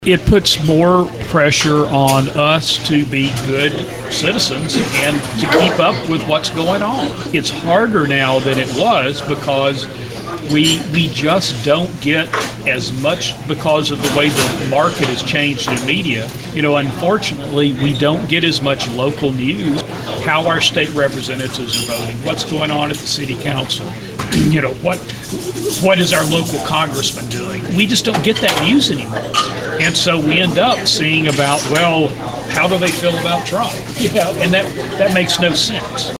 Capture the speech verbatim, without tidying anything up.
It puts more pressure on us to be good citizens and to keep up with what's going on. It's harder now than it was because we we just don't get as much because of the way the market has changed in media. You know, unfortunately, we don't get as much local news, how our state representatives are voting, what's going on at the city council. You know, what what is our local congressman doing? We just don't get that news anymore. And so we end up seeing about, well, how do they feel about Trump? You know, and that, that makes no sense.